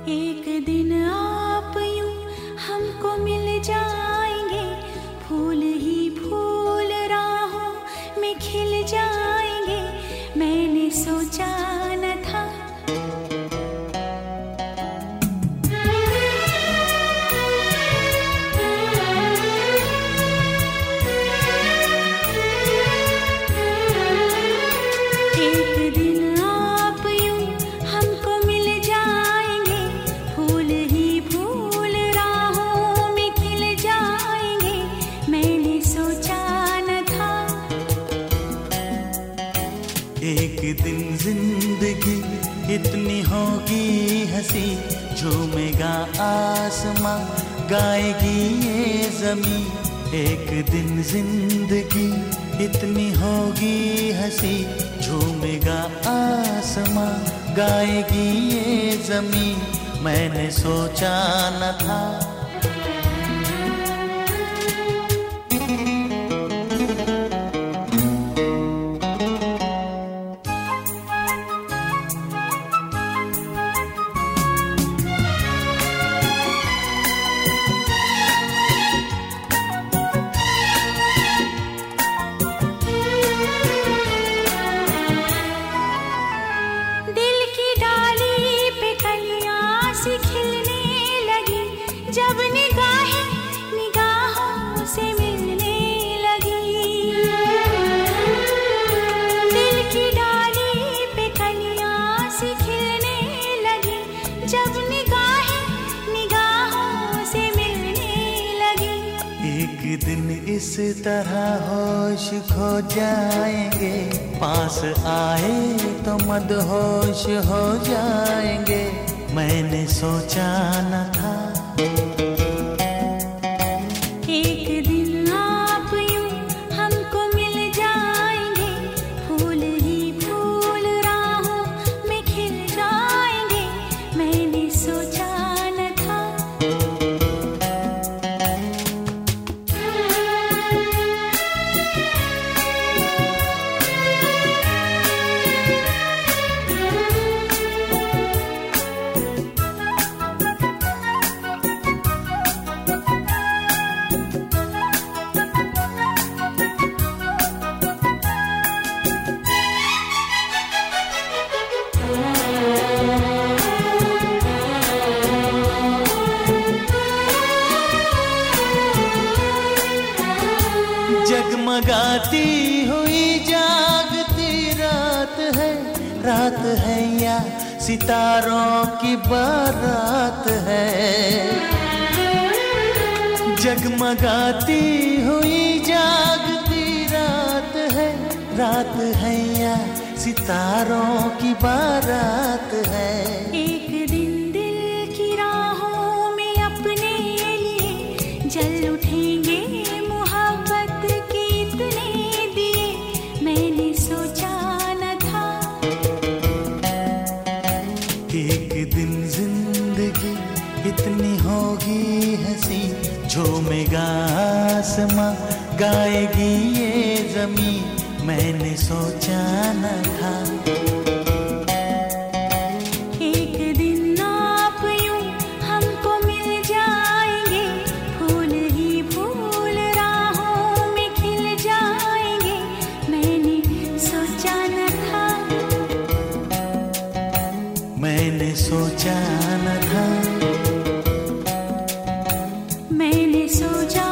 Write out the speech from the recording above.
एक दिन आप यूं हमको मिल जाएंगे, फूल ही फूल राहों में खिल जाएंगे। मैंने सोचा न था एक दिन जिंदगी इतनी होगी हंसी, झूमेगा आसमां, गाएगी ये जमी। एक दिन जिंदगी इतनी होगी हंसी, झूमेगा आसमां, गाएगी ये जमी। मैंने सोचा न था जब निगाहें निगाहों से मिलने लगी। दिल की डाली पे कलियां सी खिलने लगी, जब निगाहें निगाहों से मिलने लगी। एक दिन इस तरह होश खो जाएंगे, पास आए तो मदहोश हो जाएंगे। मैंने सोचा न था एक दिन आप यूं हमको मिल जाएंगे, फूल ही फूल राहों में खिल जाएंगे। मैंने सोचा न था जगमगाती हुई जागती रात है या सितारों की बारात है। जगमगाती हुई जागती रात है या सितारों की बारात है। एक दिन दिल की राहों में अपने लिए जल उठेंगे, इतनी होगी हंसी, झूमेगा आसमां, गाएगी ये जमी। मैंने सोचा न था एक दिन आप यूं हमको मिल जाएंगे, फूल ही फूल राहों में खिल जाएंगे। मैंने सोचा न था मैंने सोचा न था मैंने सोचा